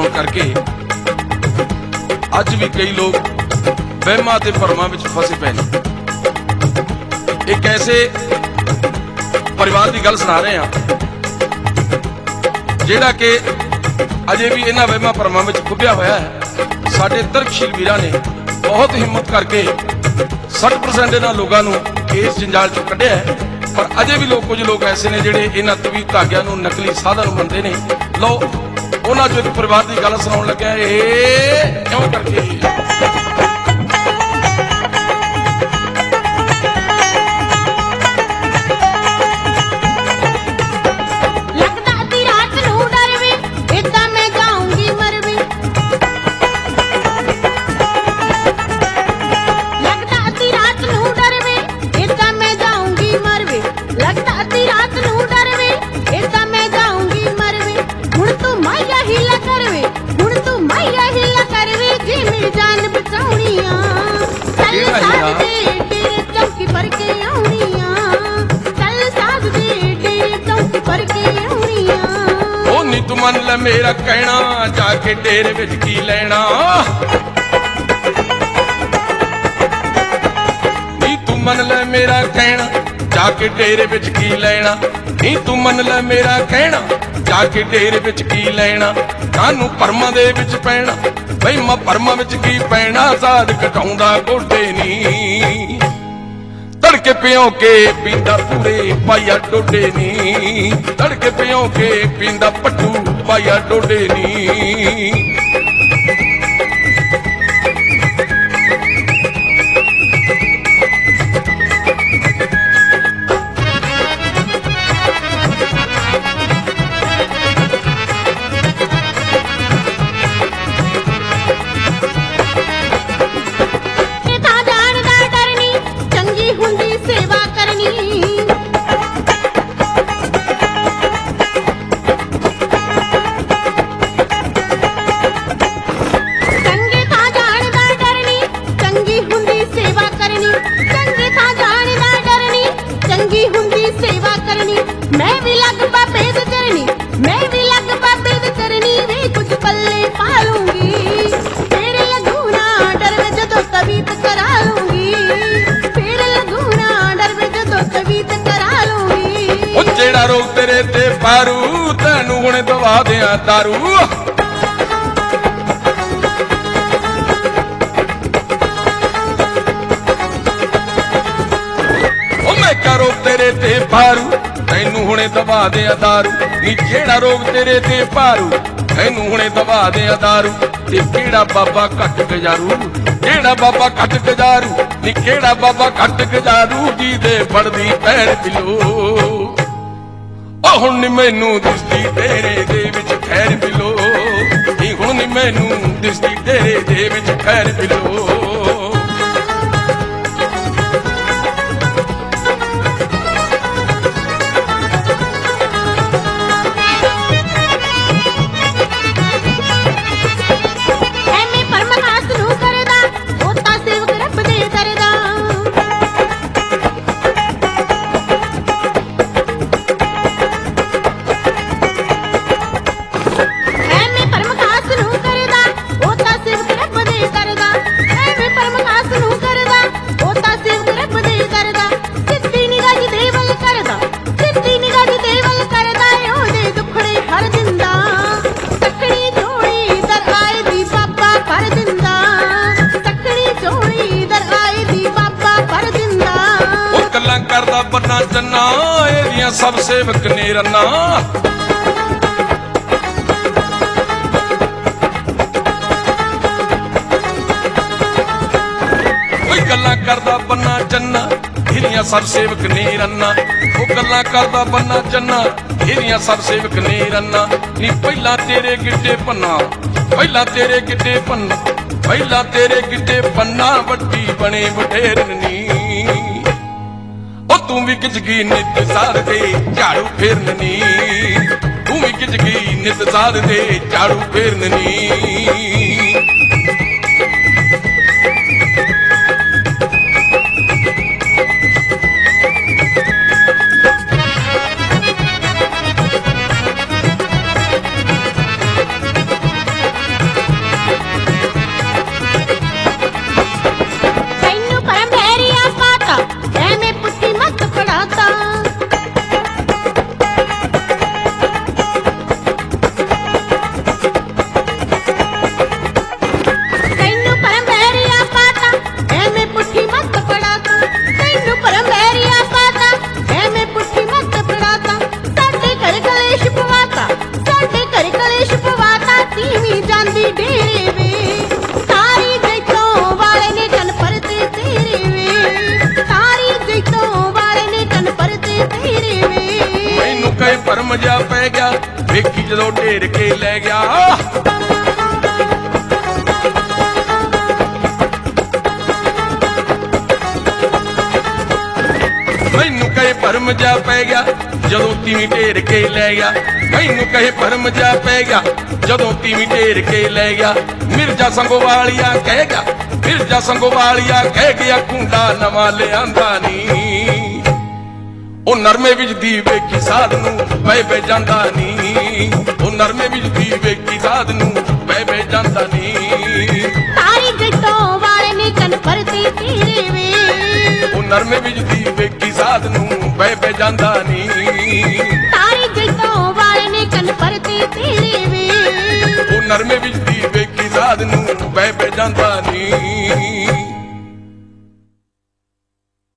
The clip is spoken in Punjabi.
ਹੋਣ ਕਰਕੇ ਅੱਜ ਵੀ ਕਈ ਲੋਕ ਵਹਿਮਾਂ ਤੇ ਭਰਮਾਂ ਵਿੱਚ ਫਸੇ ਪਏ ਨੇ। ਇੱਕ ਐਸੇ ਪਰਿਵਾਰ ਦੀ ਗੱਲ ਸੁਣਾ ਰਹੇ ਹਾਂ ਜਿਹੜਾ ਕਿ ਅਜੇ ਵੀ ਇਹਨਾਂ ਵਹਿਮਾਂ ਭਰਮਾਂ ਵਿੱਚ ਖੁੱਭਿਆ ਹੋਇਆ ਹੈ। ਸਾਡੇ ਤਰਕਸ਼ੀਲ ਵੀਰਾਂ ਨੇ ਬਹੁਤ ਹਿੰਮਤ ਕਰਕੇ 60% ਇਹਨਾਂ ਲੋਕਾਂ ਨੂੰ ਇਸ ਜੰਜਾਲ ਚੋਂ ਕੱਢਿਆ ਹੈ। ਪਰ ਅਜੇ ਵੀ ਕੁਝ ਲੋਕ ਐਸੇ ਨੇ ਜਿਹੜੇ ਇਹਨਾਂ ਤਵੀਤ ਧਾਗਿਆਂ ਨੂੰ ਨਕਲੀ ਸਾਧਨ ਮੰਨਦੇ ਨੇ। ਲਓ ਉਹਨਾਂ ਚੋਂ ਇੱਕ ਪਰਿਵਾਰ ਦੀ ਗੱਲ ਸੁਣਾਉਣ ਲੱਗਿਆ। ਇਹ ਕਿਉਂ ਕਰਕੇ ਤੂੰ ਮੰਨ ਲੈ ਮੇਰਾ ਕਹਿਣਾ ਜਾ ਕੇ ਡੇਰੇ ਵਿੱਚ ਕੀ ਲੈਣਾ। ਨੀ ਤੂੰ ਮੰਨ ਲੈ ਮੇਰਾ ਕਹਿਣਾ ਜਾ ਕੇ ਡੇਰੇ ਵਿੱਚ ਕੀ ਲੈਣਾ। ਨੀ ਤੂੰ ਮੰਨ ਲੈ ਮੇਰਾ ਕਹਿਣਾ ਜਾ ਕੇ ਡੇਰੇ ਵਿੱਚ ਕੀ ਲੈਣਾ। ਕਾਹਨੂੰ ਭਰਮਾਂ ਦੇ ਵਿੱਚ ਪੈਣਾ ਬਈ ਮੈਂ ਭਰਮਾਂ ਵਿੱਚ ਕੀ ਪੈਣਾ। ਸਾਧ ਘਟਾਉਂਦਾ ਗੋਡੇ ਨੀ ਤੜਕੇ ਪਿਓ ਕੇ ਪੀਂਦਾ ਪੂਰੇ ਪਾਇਆ ਡੋਡੇ ਨੀ। ਤੜਕੇ ਪਿਓ ਕੇ ਪੀਂਦਾ ਪੱਟੂ ਪਾਇਆ ਡੋਡੇ ਨੀ। ਜਿਹੜਾ ਰੋਗ ਤੇਰੇ ਤੇ ਪਾਰੂ ਤੈਨੂੰ ਹੁਣੇ ਦਵਾ ਦਿਆਂ ਦਾਰੂ। ਉਹ ਮੈਂ ਕਾ ਰੋਗ ਤੇਰੇ ਤੇ ਪਾਰੂ ਤੈਨੂੰ ਹੁਣੇ ਦਵਾ ਦਿਆਂ ਦਾਰੂ। ਨੀ ਜਿਹੜਾ ਰੋਗ ਤੇਰੇ ਤੇ ਪਾਰੂ ਤੈਨੂੰ ਹੁਣੇ ਦਵਾ ਦਿਆਂ ਦਾਰੂ। ਤੇ ਕਿਹੜਾ ਬਾਬਾ ਘੱਟ ਗਜਾਰੂ ਕਿਹੜਾ ਬਾਬਾ ਘੱਟ ਗਜਾਰੂ। ਨੀ ਕਿਹੜਾ ਬਾਬਾ ਘੱਟ ਗਜਾਰੂ ਜੀ ਦੇ ਫੜਦੀ ਪੈਰ ਬਿਲੋ। ਹੁਣ ਨੀ ਮੈਨੂੰ ਦਿਸਦੀ ਤੇਰੇ ਦੇ ਵਿੱਚ ਖੈਰ ਮਿਲੋ। ਨੀ ਹੁਣ ਨੀ ਮੈਨੂੰ ਦਿਸਦੀ ਤੇਰੇ ਦੇ ਵਿੱਚ ਖੈਰ ਮਿਲੋ। ਕਰਦਾ ਬੰਨਾ ਚੰਨਾ ਇਹਦੀਆਂ ਸਭ ਸੇਵਕ ਨੇ ਰੰਨਾ। ਕੋਈ ਗੱਲਾਂ ਕਰਦਾ ਬੰਨਾ ਚੰਨਾ ਇਹਦੀਆਂ ਸਭ ਸੇਵਕ ਨੇ ਰੰਨਾ। ਉਹ ਗੱਲਾਂ ਕਰਦਾ ਬੰਨਾ ਚੰਨਾ ਇਹਦੀਆਂ ਸਭ ਸੇਵਕ ਨੇ ਰੰਨਾ। ਨੀ ਪਹਿਲਾਂ ਤੇਰੇ ਗਿੱਟੇ ਪੰਨਾ ਪਹਿਲਾਂ ਤੇਰੇ ਗਿੱਟੇ ਪੰਨਾ ਪਹਿਲਾਂ ਤੇਰੇ ਗਿੱਟੇ ਪੰਨਾ ਵੱਡੀ ਬਣੇ ਵਡੇਰਨ ਨੀ। ਤੂੰ ਵੀ ਕਿਜਗੀ ਨਿਤ ਸਾਧ ਦੇ ਝਾੜੂ ਫੇਰਨ ਨੀ। ਤੂੰ ਵੀ ਕਿਜਗੀ ਨਿਤ ਸਾਧ ਦੇ ਝਾੜੂ ਫੇਰਨ ਨੀ। ਵੇਖੀ ਜਦੋਂ ਢੇਰ ਕੇ ਲੈ ਗਿਆ। ਮੈਨੂੰ ਕਹੇ ਭਰਮ ਜਾ ਪੈ ਗਿਆ ਜਦੋਂ ਤੀਵੀਂ ਢੇਰ ਕੇ ਲੈ ਗਿਆ। ਮੈਨੂੰ ਕਹੇ ਭਰਮ ਜਾ ਪੈ ਗਿਆ ਜਦੋਂ ਤੀਵੀਂ ਢੇਰ ਕੇ ਲੈ ਗਿਆ। ਮਿਰਜ਼ਾ ਸੰਗੋਵਾਲੀਆ ਕਹਿ ਗਿਆ, ਮਿਰਜ਼ਾ ਸੰਗੋਵਾਲੀਆ ਕਹਿ ਗਿਆ, ਕੁੰਡਾ ਨਵਾਂ ਲਿਆਂਦਾ ਨੀ। ਉਹ ਨਰਮੇ ਵਿੱਚ ਦੀ ਵੇਖੀ ਸਾਧ ਨੂੰ ਬਹਿ ਬਹਿ ਜਾਂਦਾ ਨੀ। ਉਹ ਨਰਮੇ ਵਿੱਚ ਦੀ ਵੇਖੀ ਸਾਧ ਨੂੰ ਬਹਿ ਬਹਿ ਜਾਂਦਾ ਨੀ। ਤਾਰੀ ਜੱਟੋਂ ਵਾਲੇ ਨੇ ਕੰਨ ਪਰਤੀ ਤੇਰੇ ਵੇ। ਉਹ ਨਰਮੇ ਵਿੱਚ ਦੀ ਵੇਖੀ ਸਾਧ ਨੂੰ ਬਹਿ ਬਹਿ ਜਾਂਦਾ ਨੀ। ਤਾਰੀ ਜੱਟੋਂ ਵਾਲੇ ਨੇ ਕੰਨ ਪਰਤੀ ਤੇਰੇ ਵੇ। ਉਹ ਨਰਮੇ ਵਿੱਚ ਦੀ ਵੇਖੀ ਸਾਧ ਨੂੰ ਬਹਿ ਬਹਿ ਜਾਂਦਾ ਨੀ।